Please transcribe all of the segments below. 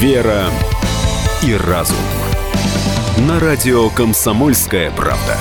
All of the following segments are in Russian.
Вера и разум. На радио «Комсомольская правда».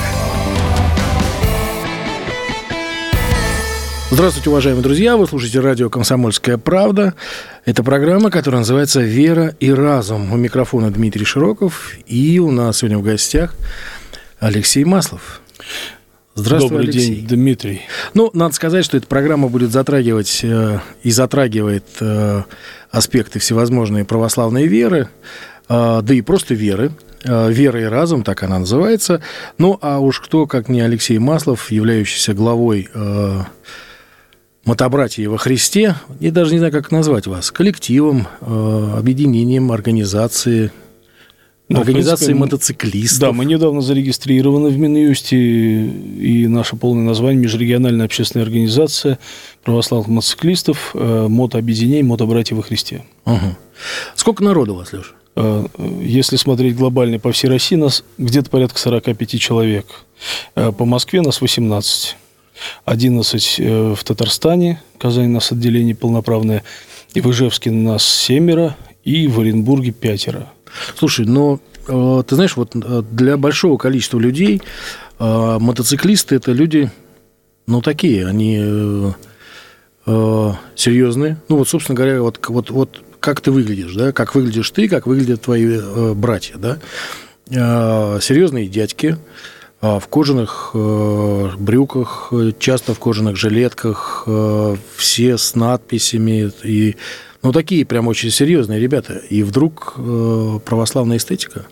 Здравствуйте, уважаемые друзья! Вы слушаете радио «Комсомольская правда». Это программа, которая называется «Вера и разум». У микрофона Дмитрий Широков. И у нас сегодня в гостях Алексей Маслов. Здравствуй, Добрый Алексей. день, Дмитрий. Надо сказать, что эта программа будет затрагивать и затрагивает аспекты всевозможной православной веры, да и просто веры. «Вера и разум», так она называется. А уж кто, как не Алексей Маслов, являющийся главой мотобратьев во Христе, я даже не знаю, как назвать вас, коллективом, объединением, организацией мотоциклистов. Да, мы недавно зарегистрированы в Минюсте, и наше полное название — Межрегиональная общественная организация православных мотоциклистов, мотообъединение мотобратьев во Христе. Угу. Сколько народу у вас, Леша? Если смотреть глобально по всей России, нас где-то порядка 45 человек. По Москве нас 18. 11 в Татарстане, Казань у нас отделение полноправное, и в Ижевске нас 7, и в Оренбурге 5. Слушай, ты знаешь, для большого количества людей мотоциклисты — это люди, такие, они серьезные. Собственно говоря, как ты выглядишь, да, как выглядишь ты, как выглядят твои братья, да, серьезные дядьки, в кожаных брюках, часто в кожаных жилетках, все с надписями, и, такие прям очень серьезные ребята. И вдруг православная эстетика?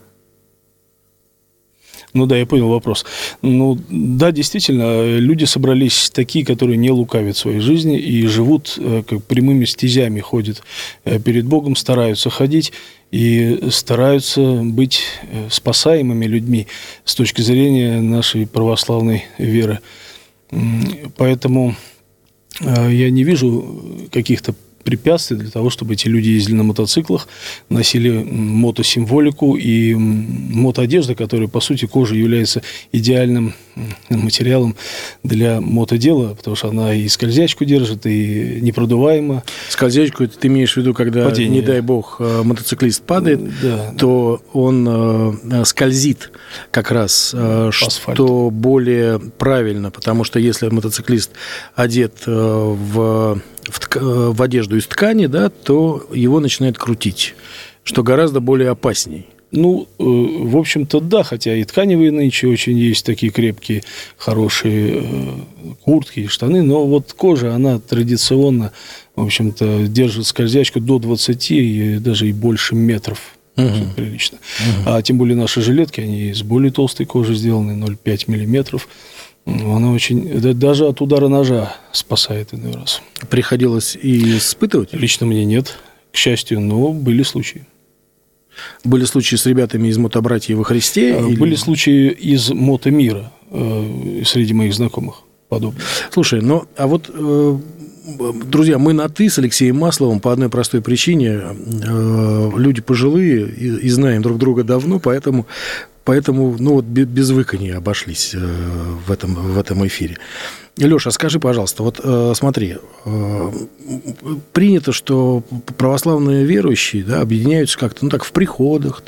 Да, я понял вопрос. Да, действительно, люди собрались такие, которые не лукавят в своей жизни и живут как прямыми стезями, ходят перед Богом, стараются ходить и стараются быть спасаемыми людьми с точки зрения нашей православной веры. Поэтому я не вижу каких-то препятствий для того, чтобы эти люди ездили на мотоциклах, носили мотосимволику и мотоодежда, которая, по сути, кожа является идеальным материалом для мотодела, потому что она и скользячку держит, и непродуваема. Скользячку — это ты имеешь в виду, когда, падение, не дай бог, мотоциклист падает, то он скользит как раз, что более правильно, потому что если мотоциклист одет в одежду из ткани, да, то его начинает крутить, что гораздо более опасней. В общем-то, да, хотя и тканевые нынче очень есть такие крепкие, хорошие куртки и штаны, но кожа, она традиционно, в общем-то, держит скользячку до 20 и даже и больше метров. Прилично. А тем более наши жилетки, они из более толстой кожи сделаны, 0,5 миллиметров. Она очень, даже от удара ножа спасает иной раз. Приходилось и испытывать? Лично мне нет, к счастью, но были случаи. Были случаи с ребятами из мотобратьев во Христе? Были случаи из мотомира среди моих знакомых подобных. Слушай, друзья, мы на «ты» с Алексеем Масловым по одной простой причине. Люди пожилые и знаем друг друга давно, поэтому без выканья обошлись в этом эфире. Леша, скажи, пожалуйста, смотри, принято, что православные верующие, да, объединяются как-то, так, в приходах,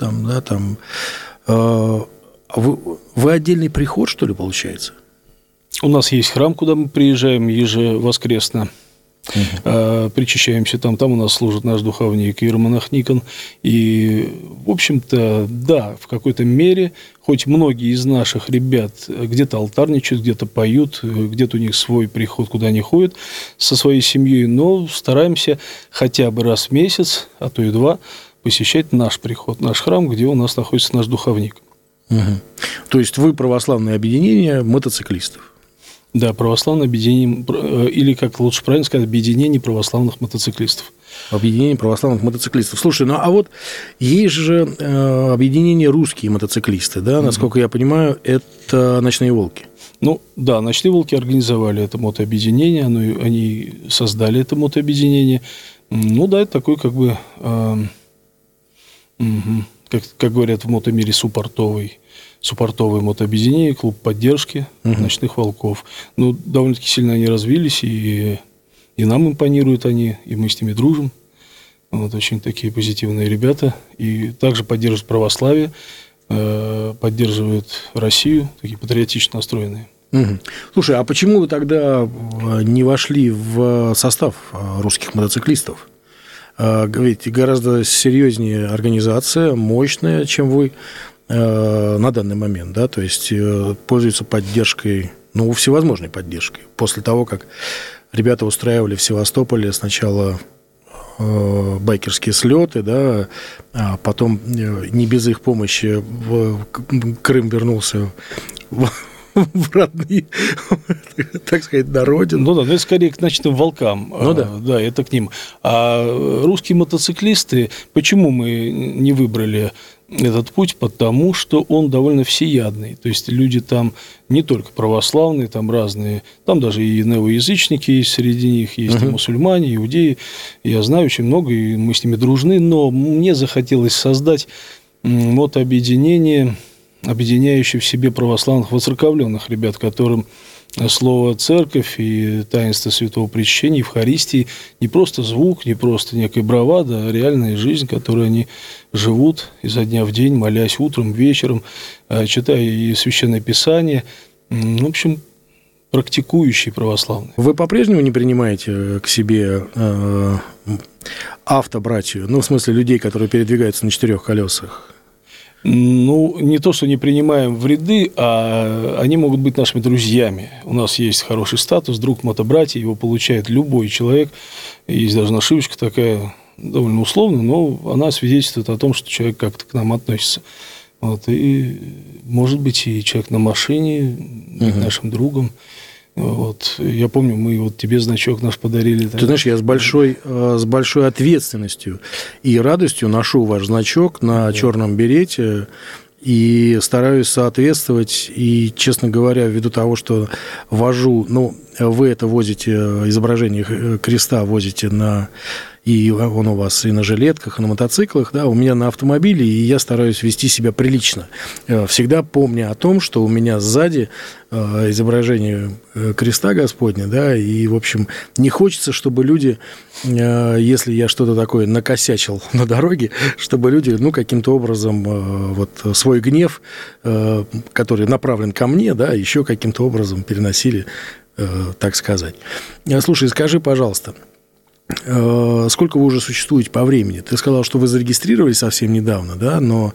вы отдельный приход, что ли, получается? У нас есть храм, куда мы приезжаем ежевоскресно. Причащаемся там у нас служит наш духовник иеромонах Никон. И, в общем-то, да, в какой-то мере, хоть многие из наших ребят где-то алтарничают, где-то поют, где-то у них свой приход, куда они ходят со своей семьей, но стараемся хотя бы раз в месяц, а то и 2, посещать наш приход, наш храм, где у нас находится наш духовник. То есть вы православное объединение мотоциклистов? Да, православное объединение, или, как лучше правильно сказать, объединение православных мотоциклистов. Объединение православных мотоциклистов. Слушай, есть же объединение «Русские мотоциклисты», да, насколько я понимаю, это «Ночные волки». Да, «Ночные волки» организовали это мотообъединение, они создали это мотообъединение. Да, это такой, как говорят в мотомире, суппортовое мотообъединение, клуб поддержки «Ночных волков». Довольно-таки сильно они развились, и нам импонируют они, и мы с ними дружим. Вот, очень такие позитивные ребята. И также поддерживают православие, поддерживают Россию, такие патриотично настроенные. Угу. Слушай, а почему вы тогда не вошли в состав русских мотоциклистов? Ведь гораздо серьезнее организация, мощная, чем вы на данный момент, да, то есть пользуются поддержкой, ну, всевозможной поддержкой. После того, как ребята устраивали в Севастополе сначала байкерские слеты, да, а потом не без их помощи Крым вернулся в родные, так сказать, на родину. Ну да, но это скорее к ночным волкам. Ну да. Да, это к ним. А русские мотоциклисты, почему мы не выбрали этот путь? Потому что он довольно всеядный. То есть люди там не только православные, там разные, там даже и неоязычники есть среди них, есть и мусульмане, иудеи. Я знаю очень много, и мы с ними дружны, но мне захотелось создать мотообъединение, объединяющий в себе православных воцерковленных ребят, которым слово «церковь» и таинство Святого Причащения, Евхаристии не просто звук, не просто некая бравада, а реальная жизнь, которой они живут изо дня в день, молясь утром, вечером, читая и Священное Писание. В общем, практикующие православные. Вы по-прежнему не принимаете к себе автобратью? Ну, в смысле, людей, которые передвигаются на 4 колесах? Ну, не то, что не принимаем в ряды, а они могут быть нашими друзьями. У нас есть хороший статус, друг мотобратья, его получает любой человек. Есть даже нашивочка такая, довольно условная, но она свидетельствует о том, что человек как-то к нам относится. Вот, и, может быть, и человек на машине, нашим другом. Вот. Я помню, мы вот тебе значок наш подарили. Ты знаешь, я с большой ответственностью и радостью ношу ваш значок на черном берете и стараюсь соответствовать. И, честно говоря, ввиду того, что вожу, ну, вы это возите, изображение креста возите на... И он у вас и на жилетках, и на мотоциклах, да, у меня на автомобиле, и я стараюсь вести себя прилично. Всегда помня о том, что у меня сзади изображение креста Господня, да, и, в общем, не хочется, чтобы люди, если я что-то такое накосячил на дороге, чтобы люди, ну, каким-то образом вот свой гнев, который направлен ко мне, да, еще каким-то образом переносили, так сказать. Слушай, скажи, пожалуйста, сколько вы уже существуете по времени? Ты сказал, что вы зарегистрировались совсем недавно, да, но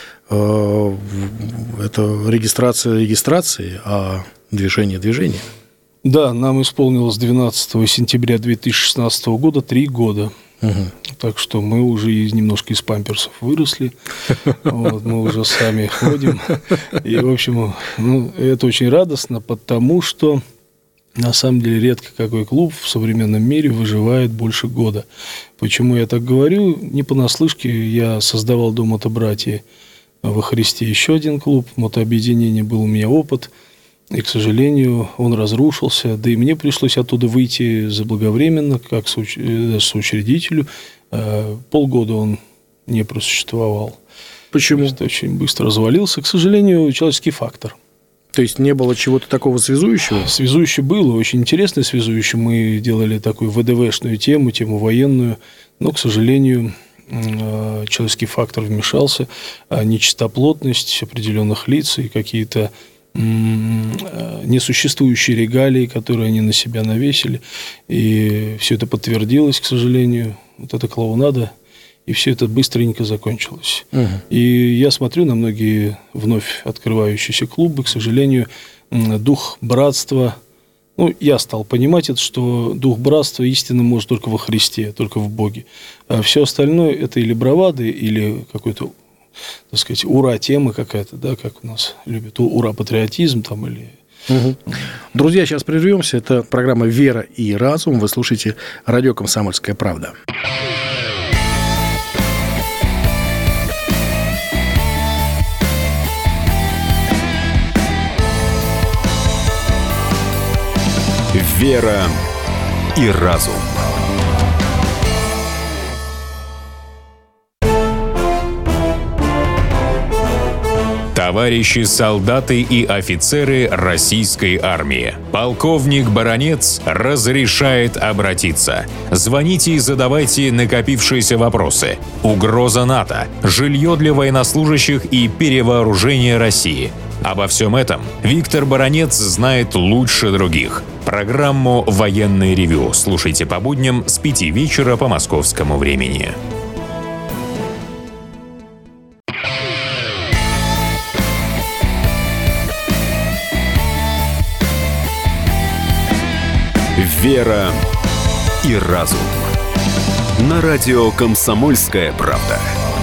это регистрация регистрации, а движение. Да, нам исполнилось 12 сентября 2016 года 3 года. Так что мы уже немножко из памперсов выросли, вот, мы уже сами ходим. И, в общем, ну, это очень радостно, потому что на самом деле редко какой клуб в современном мире выживает больше года. Почему я так говорю? Не понаслышке, я создавал до мотобратьи во Христе еще один клуб, мотообъединение, был у меня опыт, и, к сожалению, он разрушился, да и мне пришлось оттуда выйти заблаговременно, как соучредителю. Полгода он не просуществовал. Почему? Очень быстро развалился. К сожалению, человеческий фактор. То есть не было чего-то такого связующего? Связующее было, очень интересное связующее. Мы делали такую ВДВшную тему военную, но, к сожалению, человеческий фактор вмешался, нечистоплотность определенных лиц и какие-то несуществующие регалии, которые они на себя навесили. И все это подтвердилось, к сожалению. Вот эта клоунада. И все это быстренько закончилось. И я смотрю на многие вновь открывающиеся клубы. К сожалению, дух братства... Ну, я стал понимать это, что дух братства истинно может только во Христе, только в Боге. А все остальное – это или бравады, или какой-то, так сказать, ура-тема какая-то, да, как у нас любят, ура-патриотизм там или... Друзья, сейчас прервемся. Это программа «Вера и разум». Вы слушаете радио «Комсомольская правда». «Вера и разум». товарищи солдаты и офицеры российской армии. Полковник Баранец разрешает обратиться. Звоните и задавайте накопившиеся вопросы. Угроза НАТО, жилье для военнослужащих и перевооружение России. Обо всем этом Виктор Баранец знает лучше других. Программу «Военное ревю» слушайте по будням с 5 вечера по московскому времени. Вера и разум. На радио «Комсомольская правда».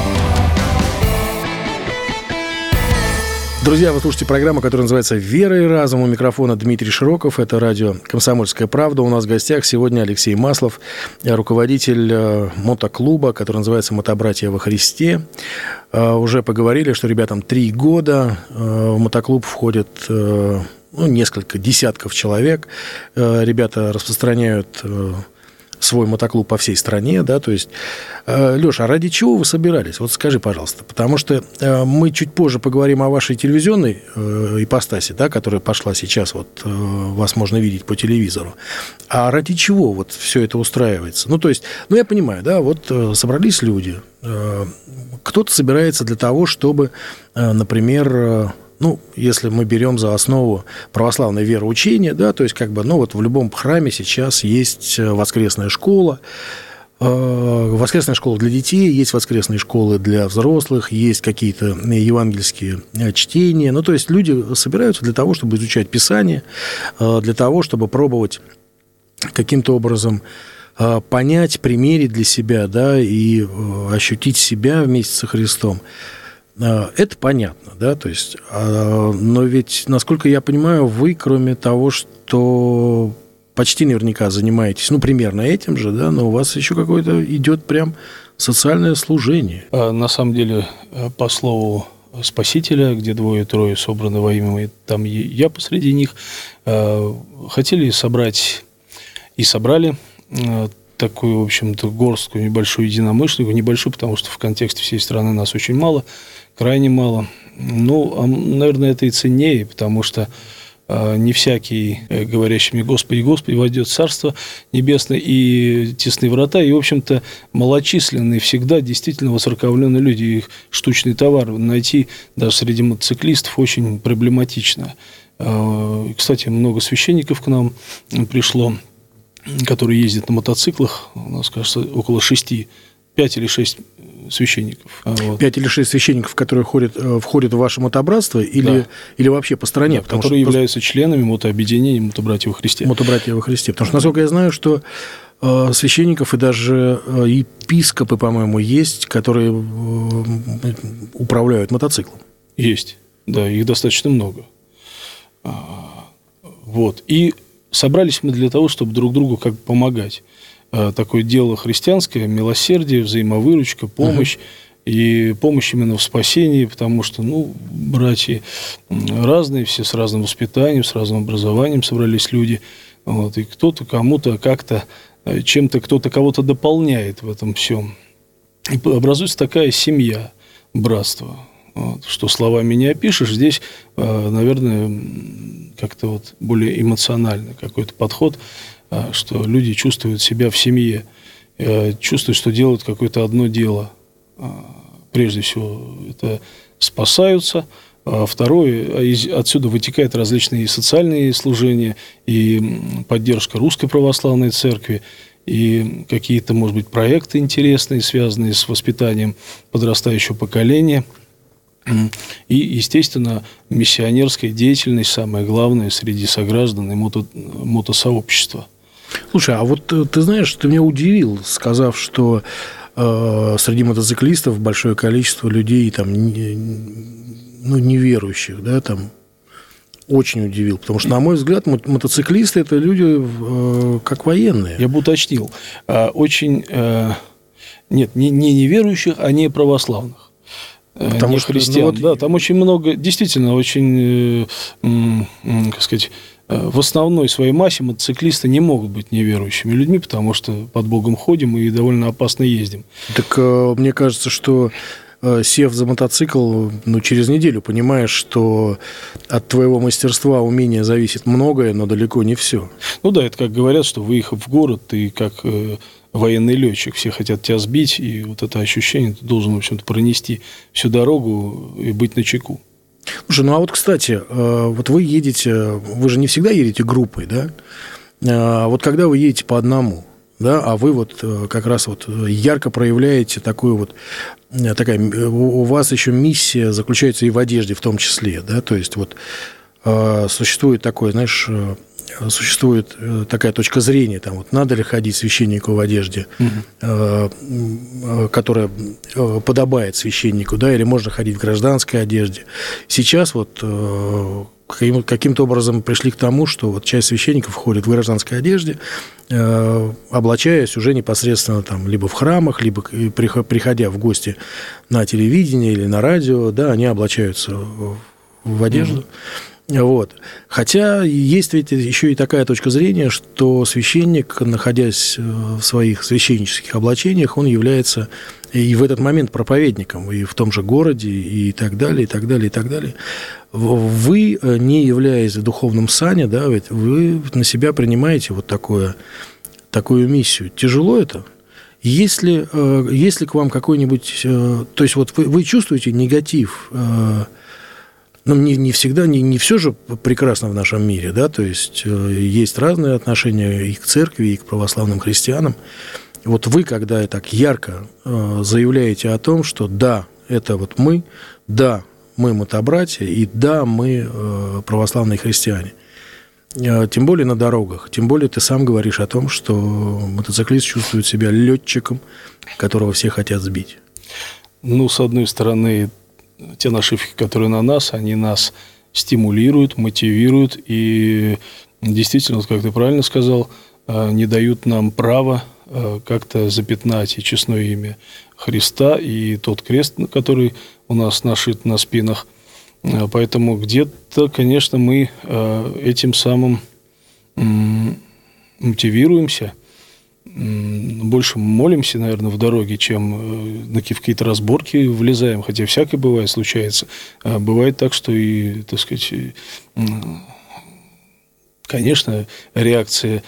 Друзья, вы слушаете программу, которая называется «Вера и разум». У микрофона Дмитрий Широков. Это радио «Комсомольская правда». У нас в гостях сегодня Алексей Маслов, руководитель мотоклуба, который называется «Мотобратья во Христе». Уже поговорили, что ребятам 3 года. В мотоклуб входит несколько десятков человек. Ребята распространяют свой мотоклуб по всей стране, да, то есть, Леша, а ради чего вы собирались? Вот скажи, пожалуйста, потому что мы чуть позже поговорим о вашей телевизионной ипостаси, да, которая пошла сейчас, вот вас можно видеть по телевизору. А ради чего вот все это устраивается? Ну, то есть, я понимаю, да, вот собрались люди, кто-то собирается для того, чтобы, например, если мы берем за основу православное вероучение, да, то есть, вот в любом храме сейчас есть воскресная школа для детей, есть воскресные школы для взрослых, есть какие-то евангельские чтения. То есть, люди собираются для того, чтобы изучать Писание, для того, чтобы пробовать каким-то образом понять, примерить для себя, да, и ощутить себя вместе со Христом. Это понятно, да, то есть, но ведь, насколько я понимаю, вы, кроме того, что почти наверняка занимаетесь, примерно этим же, да, но у вас еще какое-то идет прям социальное служение. На самом деле, по слову Спасителя, где 2-3 собраны во имя Мое, там я посреди них, хотели собрать и собрали такую, в общем-то, горстку небольшую единомышленников, небольшую, потому что в контексте всей страны нас очень мало, крайне мало. Наверное, это и ценнее, потому что не всякий, говорящий мне «Господи, Господи», войдет в Царство Небесное, и тесные врата, и, в общем-то, малочисленные всегда действительно воцерковленные люди. Их штучный товар найти даже среди мотоциклистов очень проблематично. Кстати, много священников к нам пришло, которые ездят на мотоциклах, у нас, кажется, около 5 или 6 священников. 5 или 6 священников, которые входят в ваше мотобратство, или вообще по стране? Да, которые являются членами мотообъединения «Мотобратья во Христе». «Мотобратья во Христе». Потому что, насколько я знаю, что священников и даже епископы, по-моему, есть, которые управляют мотоциклом. Есть, да, их достаточно много. Вот. И собрались мы для того, чтобы друг другу помогать. Такое дело христианское, милосердие, взаимовыручка, помощь. И помощь именно в спасении, потому что, братья разные, все с разным воспитанием, с разным образованием собрались люди. Вот, и кто-то кому-то как-то, чем-то кто-то кого-то дополняет в этом всем. И образуется такая семья, братство. Вот, что словами не опишешь. Здесь, наверное, как-то более эмоционально какой-то подход, что люди чувствуют себя в семье, чувствуют, что делают какое-то одно дело. Прежде всего, это спасаются. А второе, отсюда вытекают различные социальные служения, и поддержка Русской Православной Церкви, и какие-то, может быть, проекты интересные, связанные с воспитанием подрастающего поколения. И, естественно, миссионерская деятельность, самое главное, среди сограждан и мотосообщества. Слушай, а вот ты знаешь, ты меня удивил, сказав, что среди мотоциклистов большое количество людей там, неверующих, да, там очень удивил, потому что, на мой взгляд, мотоциклисты – это люди как военные. Я бы уточнил. Нет, не неверующих, а не православных. Потому что христиан. Да, там очень много, действительно, очень, в основной своей массе мотоциклисты не могут быть неверующими людьми, потому что под Богом ходим и довольно опасно ездим. Так мне кажется, что сев за мотоцикл, через неделю понимаешь, что от твоего мастерства, умения зависит многое, но далеко не все. Да, это как говорят, что выехав в город, ты как военный летчик, все хотят тебя сбить, и вот это ощущение ты должен, в общем-то, пронести всю дорогу и быть начеку. Слушай, а вот, кстати, вот вы едете, вы же не всегда едете группой, да? Вот когда вы едете по одному, да, а вы вот как раз вот ярко проявляете такую вот, у вас еще миссия заключается и в одежде в том числе, да, то есть вот существует такое, знаешь, существует такая точка зрения, там вот надо ли ходить священнику в одежде, которая подобает священнику, да, или можно ходить в гражданской одежде. Сейчас вот каким-то образом пришли к тому, что вот часть священников ходит в гражданской одежде, облачаясь уже непосредственно там либо в храмах, либо приходя в гости на телевидение или на радио, да, они облачаются в одежду. Вот. Хотя есть ведь еще и такая точка зрения, что священник, находясь в своих священнических облачениях, он является и в этот момент проповедником, и в том же городе, и так далее, и так далее, и так далее. Вы, не являясь в духовном сане, да, ведь вы на себя принимаете вот такую миссию. Тяжело это? Если к вам какой-нибудь... То есть вот вы чувствуете негатив... не всегда, не все же прекрасно в нашем мире, да, то есть есть разные отношения и к церкви, и к православным христианам. Вот вы, когда так ярко заявляете о том, что да, это вот мы, да, мы мотобратья, и да, мы православные христиане. Тем более на дорогах, тем более ты сам говоришь о том, что мотоциклист чувствует себя летчиком, которого все хотят сбить. С одной стороны, те нашивки, которые на нас, они нас стимулируют, мотивируют и действительно, как ты правильно сказал, не дают нам права как-то запятнать и честное имя Христа, и тот крест, который у нас нашит на спинах. Поэтому где-то, конечно, мы этим самым мотивируемся, больше молимся, наверное, в дороге, чем на какие-то разборки влезаем, хотя всякое бывает, случается. Бывает так, что и, так сказать, конечно, реакция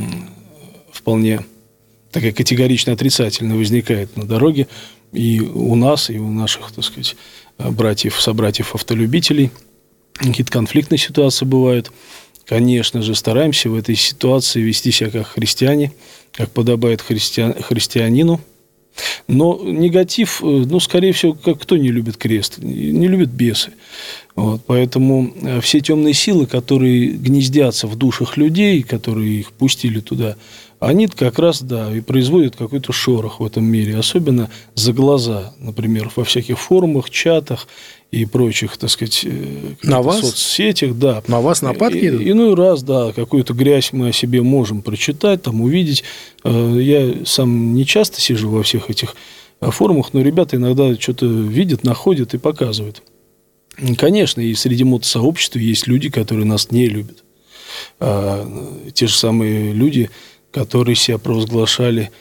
вполне такая категорично отрицательная возникает на дороге и у нас, и у наших, так сказать, собратьев-автолюбителей. Какие-то конфликтные ситуации бывают. Конечно же, стараемся в этой ситуации вести себя как христиане, как подобает христианину. Но негатив, скорее всего, как кто не любит крест, не любит бесы. Вот, поэтому все темные силы, которые гнездятся в душах людей, которые их пустили туда, они как раз, да, и производят какой-то шорох в этом мире, особенно за глаза, например, во всяких форумах, чатах и прочих, так сказать, соцсетях, да. На вас нападки идут? Иной раз, да, какую-то грязь мы о себе можем прочитать, там увидеть. Я сам не часто сижу во всех этих форумах, но ребята иногда что-то видят, находят и показывают. Конечно, и среди мотосообщества есть люди, которые нас не любят. Те же самые люди, которые себя провозглашают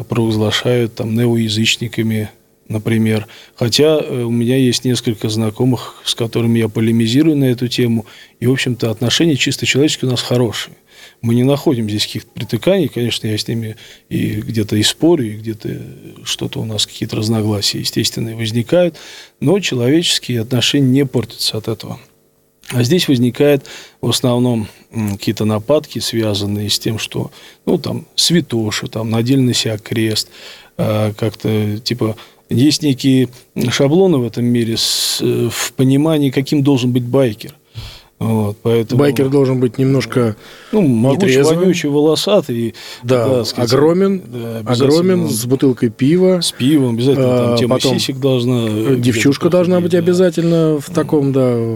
там неоязычниками, например. Хотя у меня есть несколько знакомых, с которыми я полемизирую на эту тему, и, в общем-то, отношения чисто человеческие у нас хорошие. Мы не находим здесь каких-то притыканий, конечно, я с ними и где-то и спорю, и где-то что-то у нас, какие-то разногласия, естественно, возникают, но человеческие отношения не портятся от этого. А здесь возникают в основном какие-то нападки, связанные с тем, что, там, святоши, там, надели на себя крест, как-то, типа, есть некие шаблоны в этом мире в понимании, каким должен быть байкер. Вот, поэтому, байкер должен быть немножко могучий, вонючий, волосатый. Да, сказать, огромен, с бутылкой пива. С пивом, обязательно там тема сисек должна. Девчушка должна быть обязательно в таком,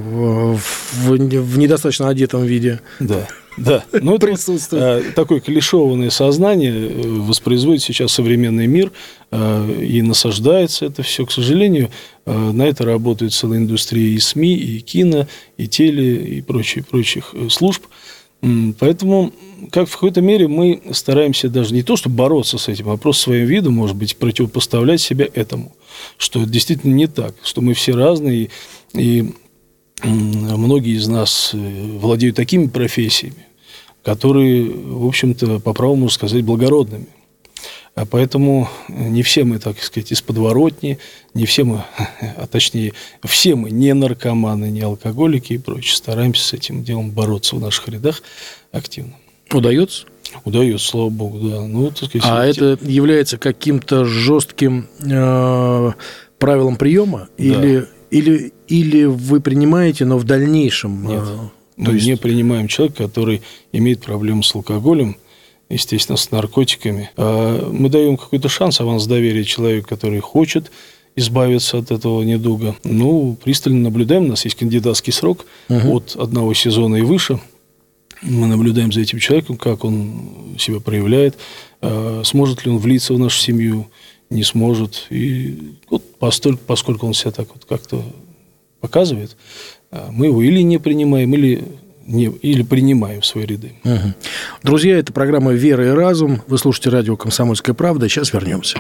в недостаточно одетом виде. Да. Да, но это такое клишированное сознание воспроизводит сейчас современный мир и насаждается это все. К сожалению, на это работает целая индустрия и СМИ, и кино, и теле, и прочих служб. Поэтому, как в какой-то мере мы стараемся даже не то, чтобы бороться с этим, а просто своим видом, может быть, противопоставлять себя этому. Что это действительно не так, что мы все разные, и многие из нас владеют такими профессиями, которые, в общем-то, по праву, можно сказать, благородными. А поэтому не все мы, так сказать, из подворотни, не все мы, а точнее, все мы не наркоманы, не алкоголики и прочее. Стараемся с этим делом бороться в наших рядах активно. Удается? Удается, слава богу, да. Ну, так сказать, это является каким-то жестким правилом приема? Да. Или вы принимаете, но в дальнейшем? Нет. Мы не принимаем человека, который имеет проблемы с алкоголем, естественно, с наркотиками. Мы даем какой-то шанс, аванс доверия человеку, который хочет избавиться от этого недуга. Пристально наблюдаем. У нас есть кандидатский срок от 1 сезона и выше. Мы наблюдаем за этим человеком, как он себя проявляет, сможет ли он влиться в нашу семью, не сможет. И вот поскольку он себя так вот как-то показывает, мы его или не принимаем, или принимаем в свои ряды. Друзья, это программа «Вера и разум». Вы слушаете радио «Комсомольская правда». Сейчас вернемся.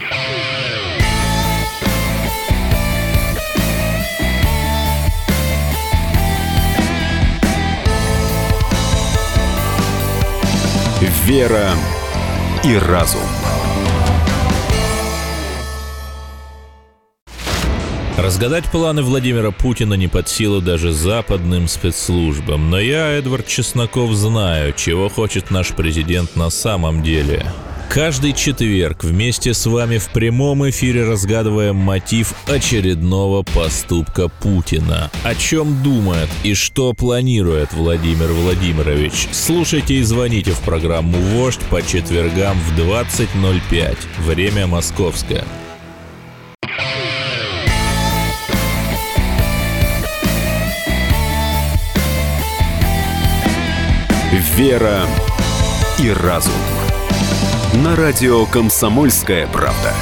«Вера и разум». Разгадать планы Владимира Путина не под силу даже западным спецслужбам. Но я, Эдвард Чесноков, знаю, чего хочет наш президент на самом деле. Каждый четверг вместе с вами в прямом эфире разгадываем мотив очередного поступка Путина. О чем думает и что планирует Владимир Владимирович? Слушайте и звоните в программу «Вождь» по четвергам в 20:05. Время московское. «Вера и разум». На радио «Комсомольская правда».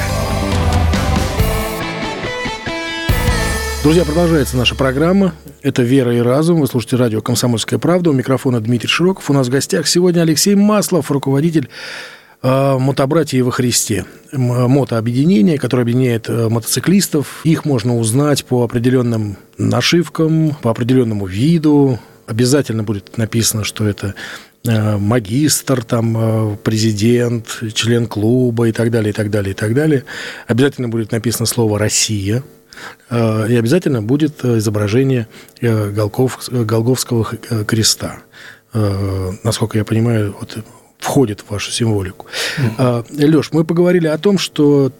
Друзья, продолжается наша программа. Это «Вера и разум». Вы слушаете радио «Комсомольская правда». У микрофона Дмитрий Широков. У нас в гостях сегодня Алексей Маслов, руководитель «Мотобратья во Христе». Мотообъединение, которое объединяет мотоциклистов. Их можно узнать по определенным нашивкам, по определенному виду. Обязательно будет написано, что это магистр, там, президент, член клуба и так далее, и так далее, и так далее. Обязательно будет написано слово «Россия». И обязательно будет изображение Голгофского креста. Насколько я понимаю, вот, входит в вашу символику. Лёш, мы поговорили о том, что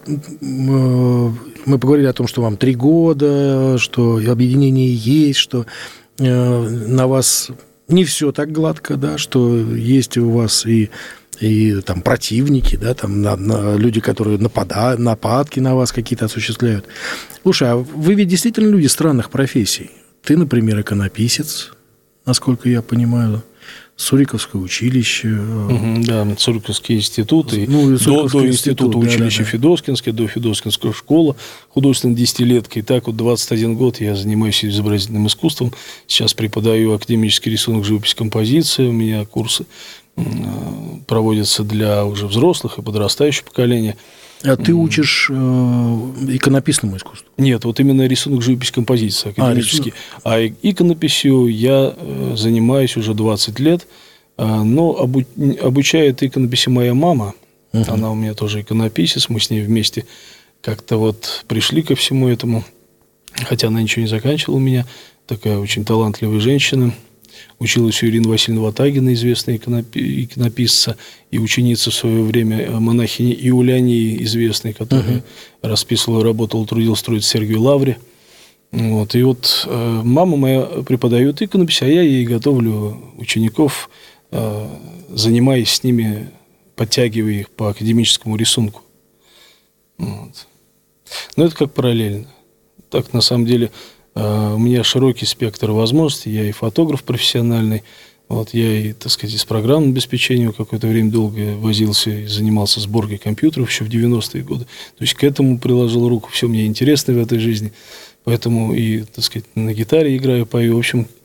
вам 3 года, что объединение есть, что на вас не все так гладко, да, что есть у вас и там противники, да, там люди, которые нападки на вас какие-то осуществляют. Слушай, а вы ведь действительно люди странных профессий. Ты, например, иконописец, насколько я понимаю, Суриковское училище. Да, Суриковский институт. И до института училище да. Федоскинское, до Федоскинская школа, художественная десятилетка. И так вот 21 год я занимаюсь изобразительным искусством. Сейчас преподаю академический рисунок, живопись, композиция. У меня курсы проводятся для уже взрослых и подрастающего поколения. А ты учишь иконописному искусству? Нет, вот именно рисунок, живопись, композиция академический. А иконописью я занимаюсь уже 20 лет, но обучает иконописи моя мама. Она у меня тоже иконописец, мы с ней вместе как-то вот пришли ко всему этому, хотя она ничего не заканчивала у меня, такая очень талантливая женщина. Училась у Ирины Васильевны Ватагиной, известной иконописца, и ученица в свое время монахини Иулянии, известной, которая расписывала, работала, трудилась строить в Сергиевой Лавре. Вот. И вот мама моя преподает иконопись, а я ей готовлю учеников, занимаясь с ними, подтягивая их по академическому рисунку. Вот. Но это как параллельно. Так, на самом деле, у меня широкий спектр возможностей. Я и фотограф профессиональный. Вот, я и, так сказать, с программным обеспечением какое-то время долго возился и занимался сборкой компьютеров еще в 90-е годы. То есть к этому приложил руку. Все мне интересно в этой жизни. Поэтому и, так сказать, на гитаре играю, пою. В общем,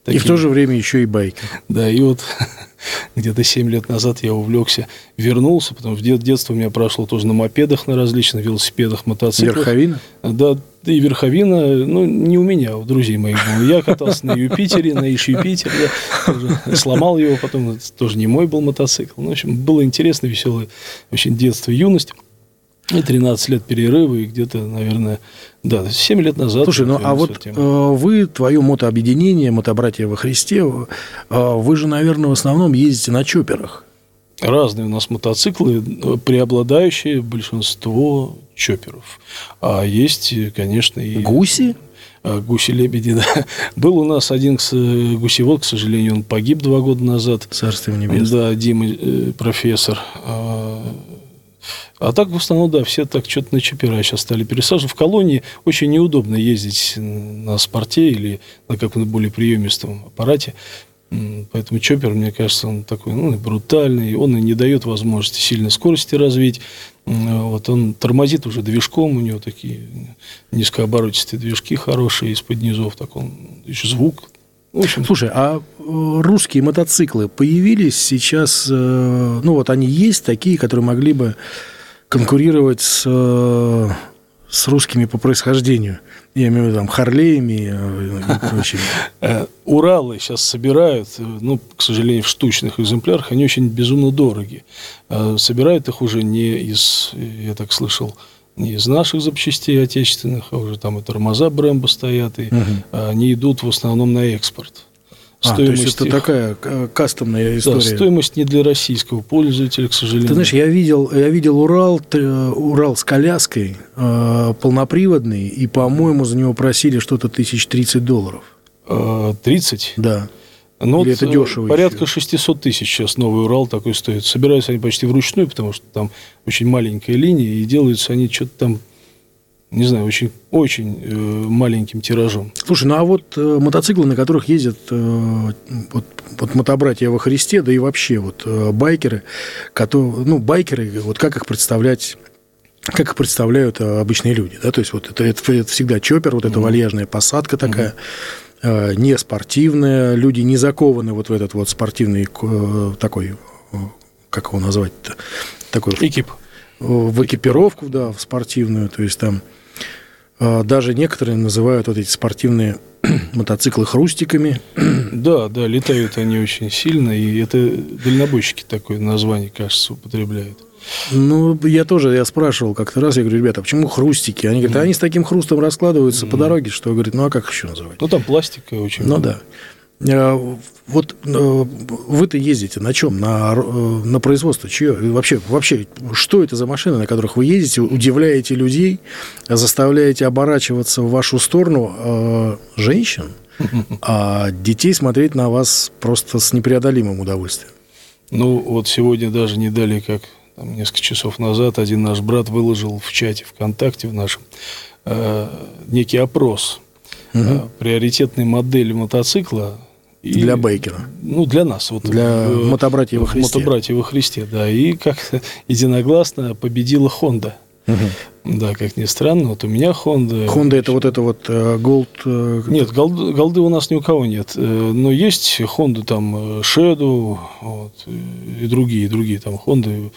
И в то же время еще и байкер. Да, и вот где-то 7 лет назад я увлекся, вернулся, потому что детство у меня прошло тоже на мопедах, на различных велосипедах, мотоциклах. Верховина? Да, и верховина, ну, не у меня, у друзей моих было. Я катался на Юпитере, на Иш-Юпитер, я тоже сломал его, потом это тоже не мой был мотоцикл. Ну, в общем, было интересно, веселое очень детство, юность. И 13 лет перерыва, и где-то, наверное, да, 7 лет назад. Слушай, ну а вот вы, твое мотообъединение, мотобратья во Христе, вы же, наверное, в основном ездите на чопперах. Разные у нас мотоциклы, преобладающее большинство чопперов. А есть, конечно, и... Гуси? Гуси-лебеди, да. Был у нас один гусевод, к сожалению, он погиб 2 года назад. Царствие небесное. Да, Дима, профессор. А так, в основном, да, все так что-то на чоппера сейчас стали пересаживать. В колонии очень неудобно ездить на спорте или на каком-то более приемистом аппарате. Поэтому чоппер, мне кажется, он такой, ну, брутальный. Он и не дает возможности сильной скорости развить. Вот он тормозит уже движком. У него такие низкооборотистые движки хорошие из-под низов. Так он еще звук. В общем, слушай, а русские мотоциклы появились сейчас, ну вот они есть такие, которые могли бы конкурировать с русскими по происхождению? Я имею в виду там Харлеями и прочими. Уралы сейчас собирают, ну, к сожалению, в штучных экземплярах, они очень безумно дороги. Собирают их уже не из, я так слышал, не из наших запчастей отечественных, а уже там и тормоза Брэмбо стоят, и они идут в основном на экспорт. То есть это такая кастомная история. Да, стоимость не для российского пользователя, к сожалению. Ты знаешь, я видел Урал с коляской, полноприводный, и, по-моему, за него просили что-то $1030. 30? Да. Ну, или это дешево? Порядка 600 тысяч сейчас новый Урал такой стоит. Собираются они почти вручную, потому что там очень маленькая линия, и делаются они что-то там, не знаю, очень, очень маленьким тиражом. Слушай, ну а вот мотоциклы, на которых ездят вот мотобратья во Христе, да и вообще вот байкеры, байкеры, вот как их представляют обычные люди, да, то есть вот это всегда чоппер, вот эта вальяжная посадка такая, не спортивная, люди не закованы вот в этот вот спортивный такой, как его назвать-то, такой в экипировку, да, в спортивную, то есть там даже некоторые называют вот эти спортивные мотоциклы хрустиками. Да, летают они очень сильно, и это дальнобойщики такое название, кажется, употребляют. Ну, я спрашивал как-то раз, я говорю, ребята, почему хрустики? Они говорят, они с таким хрустом раскладываются по дороге, что, говорит, ну, а как еще называть? Ну, там пластика очень много. Ну, да. Вот вы-то ездите на чем? На производство чье? Вообще, что это за машины, на которых вы ездите, удивляете людей, заставляете оборачиваться в вашу сторону женщин, а детей смотреть на вас просто с непреодолимым удовольствием? Ну, вот сегодня даже не далее, как там, несколько часов назад, один наш брат выложил в чате ВКонтакте в нашем некий опрос. Приоритетной модели мотоцикла. Для байкера. Ну, для нас. Вот, для мотобратьев во Христе. Мотобратьев во Христе, да. И как-то единогласно победила Honda. Да, как ни странно. Вот у меня Honda. Honda это вот это вот Gold... Нет, голды у нас ни у кого нет. Но есть Honda там Shadow вот, и другие там Honda.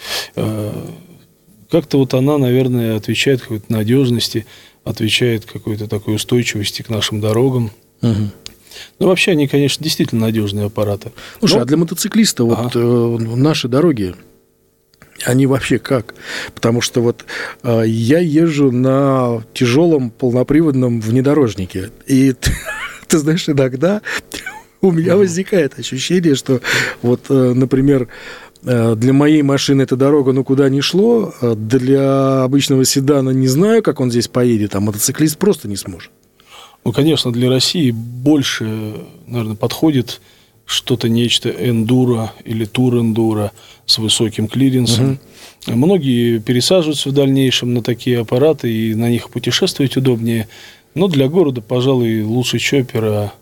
Как-то вот она, наверное, отвечает какой-то надежности, отвечает какой-то такой устойчивости к нашим дорогам. Ну, вообще, они, конечно, действительно надежные аппараты. Слушай, а для мотоциклиста вот наши дороги, они вообще как? Потому что вот я езжу на тяжелом полноприводном внедорожнике, и ты знаешь, иногда у меня возникает ощущение, что вот, например, для моей машины эта дорога, ну, куда ни шло, для обычного седана не знаю, как он здесь поедет, а мотоциклист просто не сможет. Ну, конечно, для России больше, наверное, подходит что-то нечто эндуро или тур-эндуро с высоким клиренсом. Многие пересаживаются в дальнейшем на такие аппараты, и на них путешествовать удобнее. Но для города, пожалуй, лучше чоппера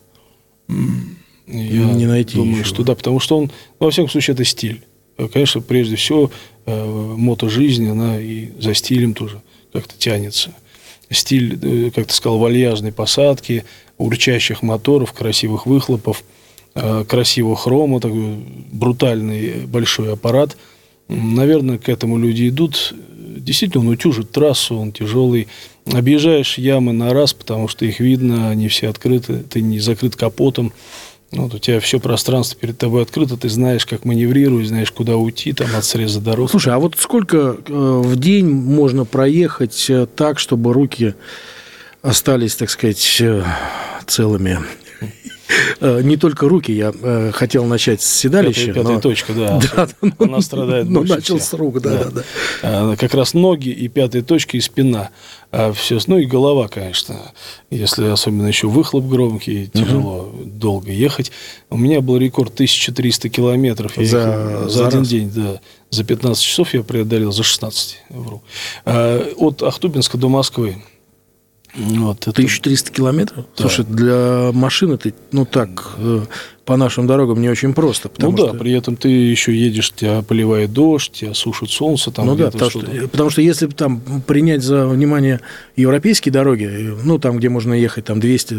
не найти. Думаю, что да, потому что он, во всяком случае, это стиль. Конечно, прежде всего, мотожизнь, она и за стилем тоже как-то тянется. Стиль, как ты сказал, вальяжной посадки, урчащих моторов, красивых выхлопов. красивого хрома, такой брутальный большой аппарат. Наверное, к этому люди идут. Действительно, он утюжит трассу, он тяжелый. Объезжаешь ямы на раз, потому что их видно, они все открыты, ты не закрыт капотом. Вот у тебя все пространство перед тобой открыто, ты знаешь, как маневрировать, знаешь, куда уйти там, от среза дорог. Слушай, а вот сколько в день можно проехать так, чтобы руки остались, так сказать, целыми? Не только руки, я хотел начать с седалища. Пятая точка, да. Она страдает больше начал всех. с рук, да. Как раз ноги и пятая точка, и спина. А все, ну и голова, конечно. Если особенно еще выхлоп громкий, тяжело долго ехать. У меня был рекорд 1300 километров. За один день, да. За 15 часов я преодолел, за 16, вру. От Ахтубинска до Москвы. Вот, 1300 километров? Да. Слушай, для машины ты, по нашим дорогам не очень просто. При этом ты еще едешь, тебя поливает дождь, тебя сушит солнце. Там потому что если там принять за внимание европейские дороги, там, где можно ехать там 200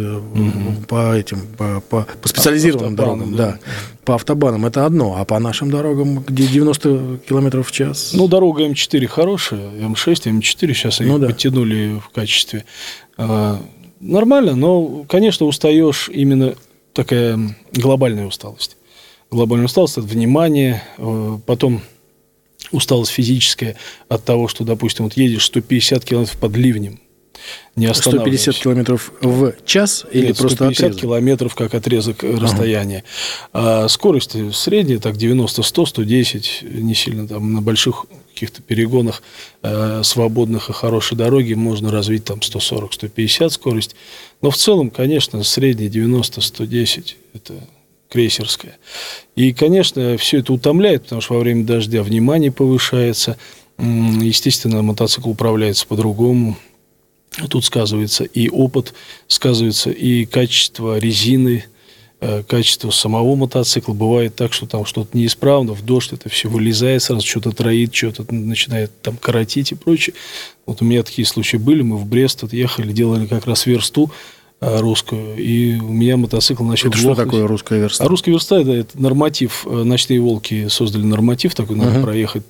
по специализированным дорогам, по автобанам, это одно, а по нашим дорогам, где 90 километров в час... дорога М4 хорошая, М6, М4 сейчас их подтянули в качестве. Нормально, но, конечно, устаешь именно такая глобальная усталость. Глобальная усталость от внимания, потом усталость физическая от того, что, допустим, едешь 150 километров под ливнем, не останавливаясь. 150 километров в час или Нет, просто 150 отрезок? километров как отрезок расстояния. А скорость средняя, так 90, 100, 110, не сильно там на больших каких-то перегонах свободных и хорошей дороги можно развить там 140, 150 скорость. Но в целом, конечно, средняя 90, 110 это крейсерская. И, конечно, все это утомляет, потому что во время дождя внимание повышается. Естественно, мотоцикл управляется по-другому. Тут сказывается и опыт, сказывается и качество резины, качество самого мотоцикла. Бывает так, что там что-то неисправно, в дождь это все вылезает, сразу что-то троит, что-то начинает там коротить и прочее. Вот у меня такие случаи были, мы в Брест ехали, делали как раз версту русскую, и у меня мотоцикл начал глохнуть. Что такое русская верста? А русская верста это норматив, «Ночные волки» создали норматив такой, надо проехать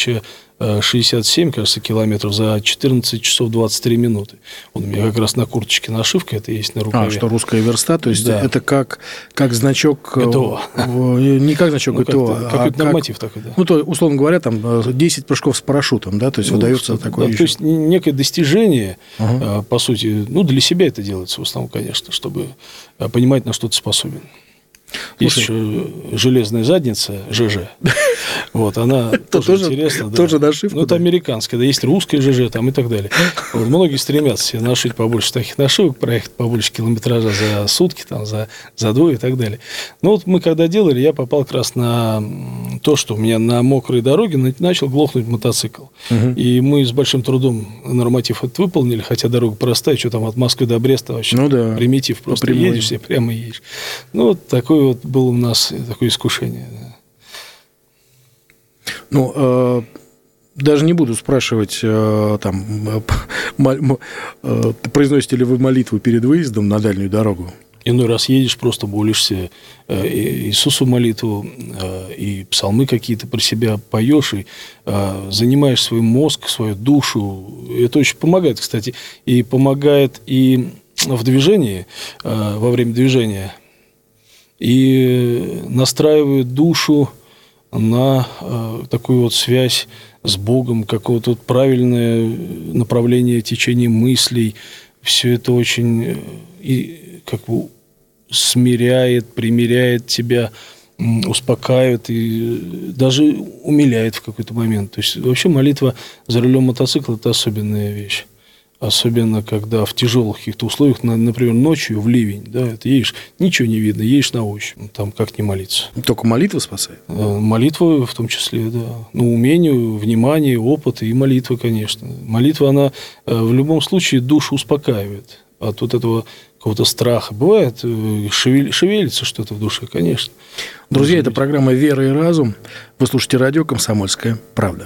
1067, кажется, километров за 14 часов 23 минуты. Вот у меня как раз на курточке нашивка, это есть на рукаве. Что русская верста, то есть это как значок ГТО. Не как значок ГТО, как норматив такой, да. То, условно говоря, там 10 прыжков с парашютом, да, то есть выдается такое еще. То есть некое достижение, по сути, для себя это делается в основном, конечно, чтобы понимать, на что ты способен. Есть еще железная задница, ЖЖ. Вот, она тоже интересна. Тоже нашивка. Это американская, есть русская ЖЖ там и так далее. Вот, многие стремятся себе нашить побольше таких нашивок, проехать побольше километража за сутки, там, за двое и так далее. Но вот мы когда делали, я попал как раз на то, что у меня на мокрой дороге начал глохнуть мотоцикл. И мы с большим трудом норматив это выполнили, хотя дорога простая, что там от Москвы до Бреста вообще примитив, просто едешь себе, прямо едешь. Вот такой вот был у нас такое искушение. Даже не буду спрашивать, произносите ли вы молитву перед выездом на дальнюю дорогу? Иной раз едешь, просто молишься Иисусу молитву, и псалмы какие-то про себя поешь, и занимаешь свой мозг, свою душу. Это очень помогает, кстати. И помогает и в движении, во время движения, и настраивает душу на такую вот связь с Богом, какое-то правильное направление течения мыслей. Все это очень смиряет, примиряет тебя, успокаивает и даже умиляет в какой-то момент. То есть вообще молитва за рулем мотоцикла – это особенная вещь. Особенно, когда в тяжелых каких-то условиях, например, ночью в ливень, ты едешь, ничего не видно, едешь на ощупь, там как не молиться. Только молитва спасает? Молитва в том числе, да. Умение, внимание, опыт и молитва, конечно. Молитва, она в любом случае душу успокаивает от вот этого какого-то страха. Бывает, шевелится что-то в душе, конечно. Друзья, это программа «Вера и разум». Вы слушаете радио «Комсомольская правда».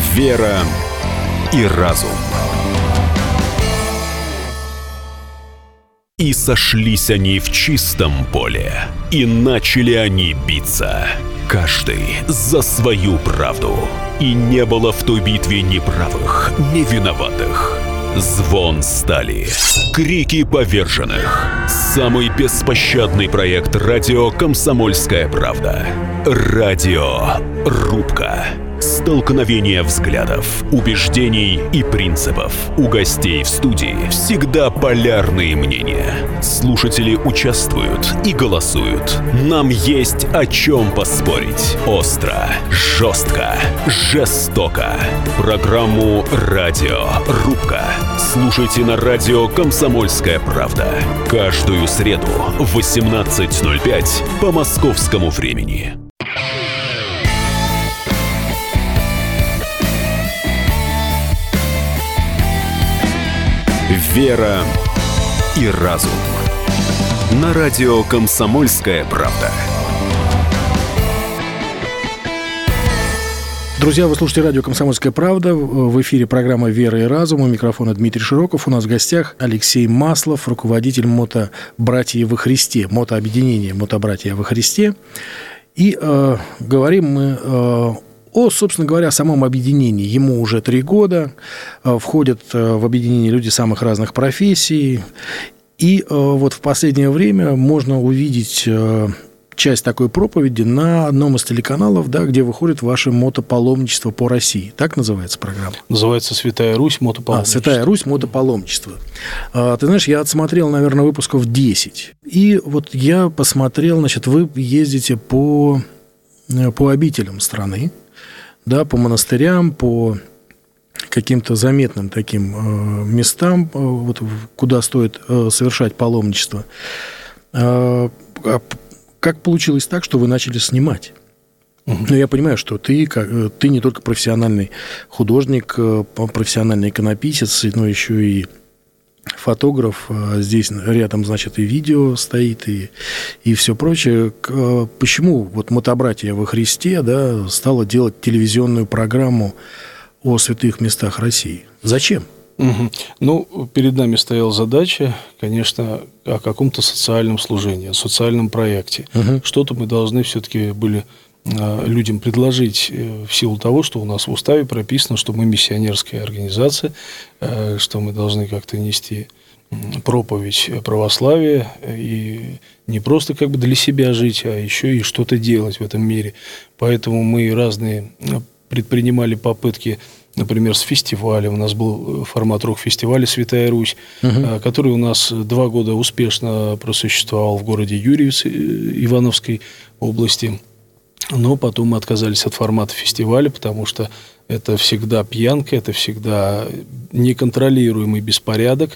Вера и разум. И сошлись они в чистом поле, и начали они биться, каждый за свою правду. И не было в той битве ни правых, ни виноватых. Звон стали, крики поверженных. Самый беспощадный проект радио «Комсомольская правда». Радиорубка. Столкновение взглядов, убеждений и принципов. У гостей в студии всегда полярные мнения. Слушатели участвуют и голосуют. Нам есть о чем поспорить. Остро, жестко, жестоко. Программу «Радиорубка» слушайте на радио «Комсомольская правда». Каждую среду в 18:05 по московскому времени. Вера и разум. На радио «Комсомольская правда». Друзья, вы слушаете радио «Комсомольская правда». В эфире программа «Вера и разум». У микрофона Дмитрий Широков. У нас в гостях Алексей Маслов, руководитель «Мотобратья во Христе», мотообъединения «Мотобратья во Христе». И говорим мы собственно говоря, самом объединении. Ему уже 3 года, входят в объединение люди самых разных профессий. И вот в последнее время можно увидеть часть такой проповеди на одном из телеканалов, да, где выходит ваше мотопаломничество по России. Так называется программа? Называется «Святая Русь. Мотопаломничество». «Святая Русь. Мотопаломничество». Ты знаешь, я отсмотрел, наверное, выпусков 10. И вот я посмотрел, значит, вы ездите по обителям страны, да, по монастырям, по каким-то заметным таким местам, вот, куда стоит совершать паломничество. Как получилось так, что вы начали снимать? Ну, я понимаю, что ты не только профессиональный художник, профессиональный иконописец, но еще и фотограф. Здесь рядом, значит, и видео стоит, и все прочее. Почему вот «Мотобратья во Христе», да, стала делать телевизионную программу о святых местах России? Зачем? Ну, перед нами стояла задача, конечно, о каком-то социальном служении, о социальном проекте. Что-то мы должны все-таки были людям предложить в силу того, что у нас в уставе прописано, что мы миссионерская организация, что мы должны как-то нести проповедь православия и не просто как бы для себя жить, а еще и что-то делать в этом мире. Поэтому мы разные предпринимали попытки, например, с фестивалем. У нас был формат рок-фестиваля «Святая Русь», который у нас 2 года успешно просуществовал в городе Юрьевце Ивановской области. Но потом мы отказались от формата фестиваля, потому что это всегда пьянка, это всегда неконтролируемый беспорядок.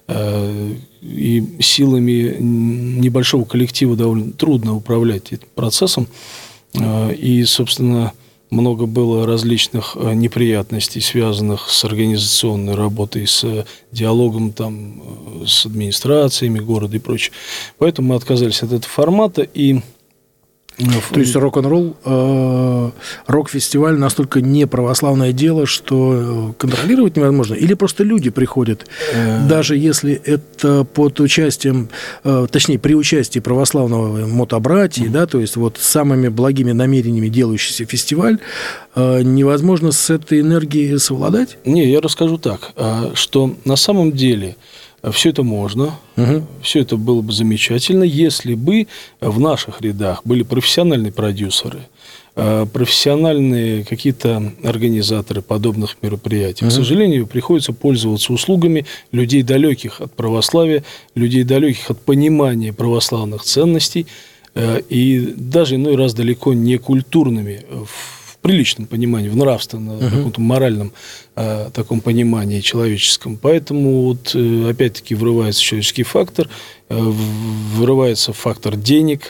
И силами небольшого коллектива довольно трудно управлять этим процессом. И, собственно, много было различных неприятностей, связанных с организационной работой, с диалогом там, с администрациями города и прочее. Поэтому мы отказались от этого формата. И то есть рок-н-ролл, рок-фестиваль настолько не православное дело, что контролировать невозможно? Или просто люди приходят, даже если это под участием, точнее, при участии православного мотобратья, да, то есть вот самыми благими намерениями делающийся фестиваль, невозможно с этой энергией совладать? Не, я расскажу так, что на самом деле все это можно, все это было бы замечательно, если бы в наших рядах были профессиональные продюсеры, профессиональные какие-то организаторы подобных мероприятий. К сожалению, приходится пользоваться услугами людей, далеких от православия, людей, далеких от понимания православных ценностей, и даже иной раз далеко не культурными в приличном понимании, в нравственном, каком-то моральном таком понимании человеческом. Поэтому вот, опять-таки врывается человеческий фактор, вырывается фактор денег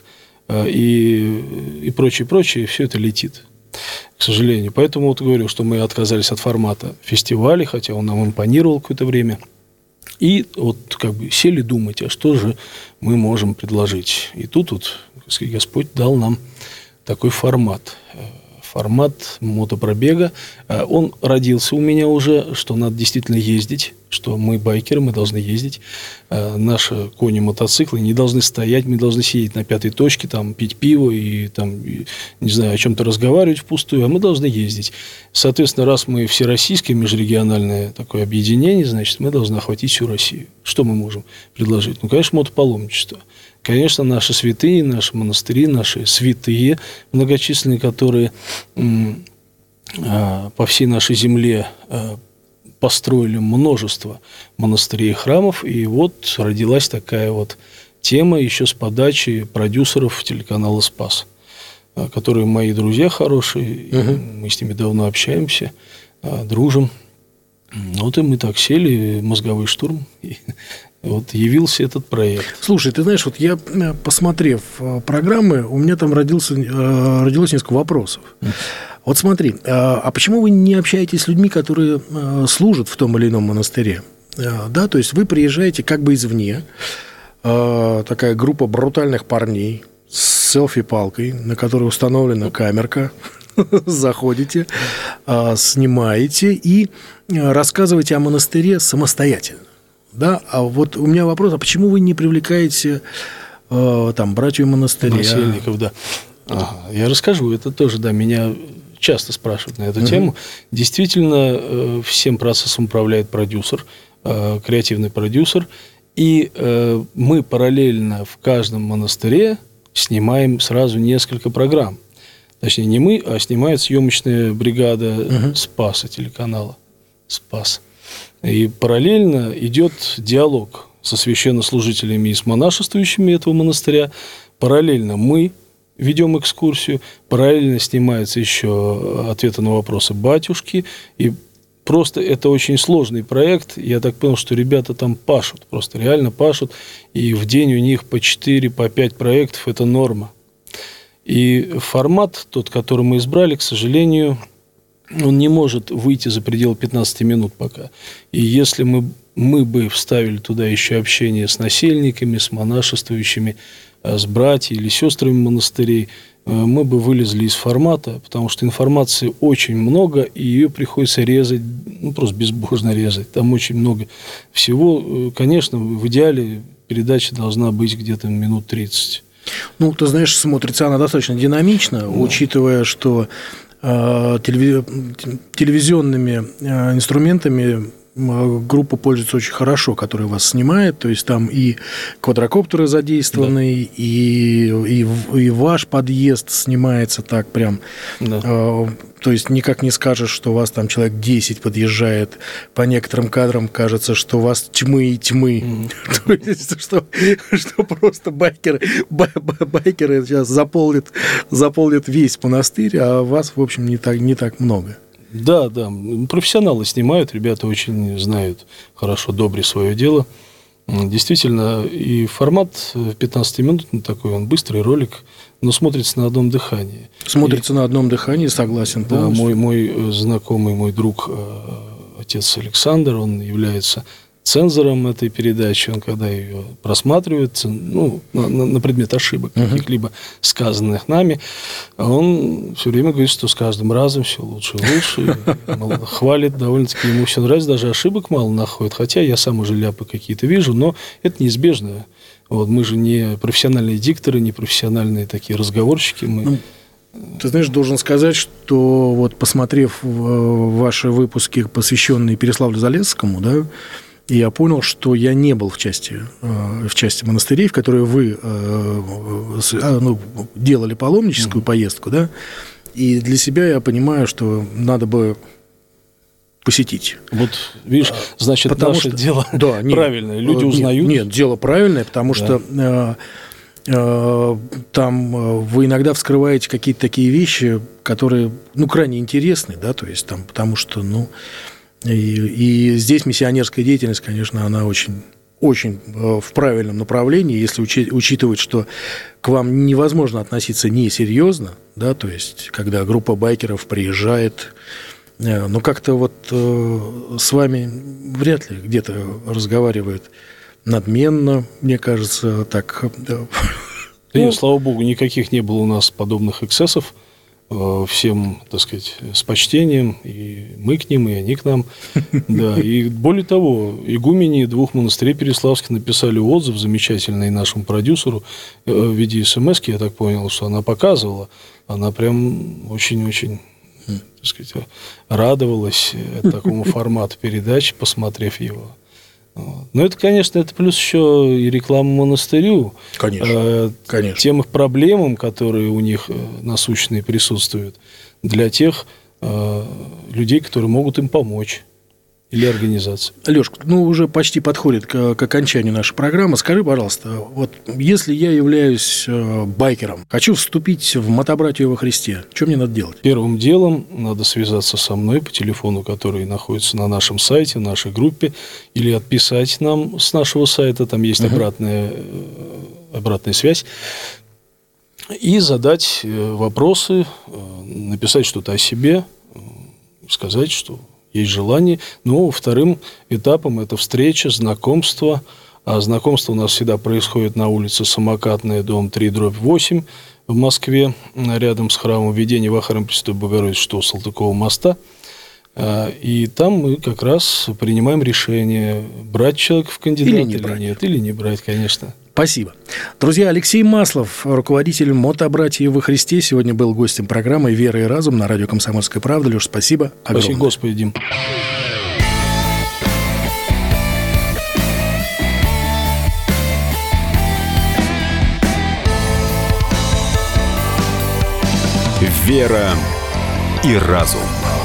и прочее, и все это летит, к сожалению. Поэтому вот говорю, что мы отказались от формата фестиваля, хотя он нам импонировал какое-то время. И вот как бы сели думать, а что же мы можем предложить. И тут вот Господь дал нам такой формат формат мотопробега. Он родился у меня уже, что надо действительно ездить, что мы байкеры, мы должны ездить. Наши кони, мотоциклы не должны стоять, мы должны сидеть на пятой точке, там, пить пиво и, там, не знаю, о чем-то разговаривать впустую, а мы должны ездить. Соответственно, раз мы всероссийское межрегиональное такое объединение, значит, мы должны охватить всю Россию. Что мы можем предложить? Ну, конечно, мотопаломничество. Конечно, наши святые, наши монастыри, наши святые многочисленные, которые по всей нашей земле построили множество монастырей и храмов. И вот родилась такая вот тема еще с подачи продюсеров телеканала «Спас», которые мои друзья хорошие, мы с ними давно общаемся, дружим. Вот и мы так сели, мозговой штурм, и вот явился этот проект. Слушай, ты знаешь, вот я, посмотрев программы, у меня там родилось несколько вопросов. Вот смотри, а почему вы не общаетесь с людьми, которые служат в том или ином монастыре? Да, то есть вы приезжаете как бы извне, такая группа брутальных парней с селфи-палкой, на которой установлена камерка, заходите, снимаете и рассказываете о монастыре самостоятельно. Да? А вот у меня вопрос, а почему вы не привлекаете там братью монастыря? Насельников, да. Я расскажу, это тоже, да, меня часто спрашивают на эту тему. Действительно, всем процессом управляет продюсер, креативный продюсер, и мы параллельно в каждом монастыре снимаем сразу несколько программ. Точнее, не мы, а снимает съемочная бригада Спаса, телеканала «Спас». И параллельно идет диалог со священнослужителями и с монашествующими этого монастыря. Параллельно мы ведем экскурсию, параллельно снимаются еще ответы на вопросы батюшки. И просто это очень сложный проект. Я так понял, что ребята там пашут, просто реально пашут. И в день у них по 4, по 5 проектов – это норма. И формат, тот, который мы избрали, к сожалению, он не может выйти за пределы 15 минут пока. И если мы бы вставили туда еще общение с насельниками, с монашествующими, с братьями или сестрами монастырей, мы бы вылезли из формата, потому что информации очень много, и ее приходится резать, ну, просто безбожно резать. Там очень много всего. Конечно, в идеале передача должна быть где-то минут 30. Ну, ты знаешь, смотрится она достаточно динамично, учитывая, что телевизионными инструментами группа пользуется очень хорошо, которая вас снимает, то есть там и квадрокоптеры задействованы, да. и ваш подъезд снимается так прям, да. То есть никак не скажешь, что у вас там человек 10 подъезжает, по некоторым кадрам кажется, что у вас тьмы и тьмы, то есть что просто байкеры сейчас заполнят весь монастырь, а вас, в общем, не так много. Да, профессионалы снимают, ребята очень знают хорошо, добре свое дело. Действительно, и формат 15 минут такой, он быстрый ролик, но смотрится на одном дыхании. На одном дыхании, согласен. Да, мой знакомый, мой друг, отец Александр, он является цензором этой передачи, он когда ее просматривает, ну, на предмет ошибок каких-либо сказанных нами, он все время говорит, что с каждым разом все лучше и лучше, хвалит довольно-таки, ему все нравится, даже ошибок мало находит, хотя я сам уже ляпы какие-то вижу, но это неизбежно. Вот, мы же не профессиональные дикторы, не профессиональные такие разговорщики, мы... Ты знаешь, должен сказать, что вот посмотрев ваши выпуски, посвященные Переславлю-Залесскому, да, я понял, что я не был в части монастырей, в которые вы делали паломническую поездку, да, и для себя я понимаю, что надо бы посетить. Вот, видишь, значит, наше дело правильное, люди узнают. Нет, дело правильное, потому что там вы иногда вскрываете какие-то такие вещи, которые, крайне интересны, да, то есть там, потому что, и здесь миссионерская деятельность, конечно, она очень, очень в правильном направлении, если учитывать, что к вам невозможно относиться несерьезно, да, то есть когда группа байкеров приезжает, как-то вот с вами вряд ли где-то разговаривают надменно, мне кажется, так. Нет, слава богу, никаких не было у нас подобных эксцессов. всем, так сказать, с почтением, и мы к ним, и они к нам. Да. И более того, игумени 2 монастырей Переславских написали отзыв замечательный нашему продюсеру в виде смс-ки, я так понял, что она показывала. Она прям очень-очень, так сказать, радовалась такому формату передачи, посмотрев его. Но это, конечно, это плюс еще и реклама монастырю. Конечно. Тем их проблемам, которые у них насущные присутствуют, для тех людей, которые могут им помочь. Или организации. Лёш, уже почти подходит к окончанию нашей программы. Скажи, пожалуйста, вот если я являюсь байкером, хочу вступить в мотобратью во Христе, что мне надо делать? Первым делом надо связаться со мной по телефону, который находится на нашем сайте, в нашей группе, или отписать нам с нашего сайта, там есть обратная связь, и задать вопросы, написать что-то о себе, сказать, что есть желание. Но вторым этапом это встреча, знакомство. А знакомство у нас всегда происходит на улице Самокатная, дом 3/8 в Москве, рядом с храмом Введения во храм Пресвятой Богородицы, что у Салтыкова моста. И там мы как раз принимаем решение, брать человека в кандидат или нет, или не брать, конечно. Спасибо. Друзья, Алексей Маслов, руководитель мотобратьев во Христе, сегодня был гостем программы «Вера и разум» на радио «Комсомольская правда». Леш, спасибо огромное. Спасибо, Господи, Дим. «Вера и разум».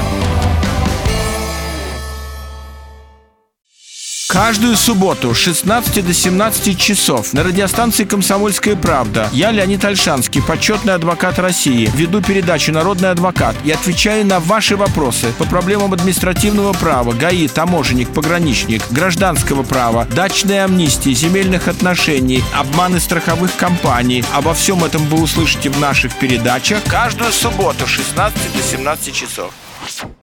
Каждую субботу с 16 до 17 часов на радиостанции «Комсомольская правда» я, Леонид Ольшанский, почетный адвокат России, веду передачу «Народный адвокат» и отвечаю на ваши вопросы по проблемам административного права, ГАИ, таможенник, пограничник, гражданского права, дачной амнистии, земельных отношений, обманы страховых компаний. Обо всем этом вы услышите в наших передачах каждую субботу с 16 до 17 часов.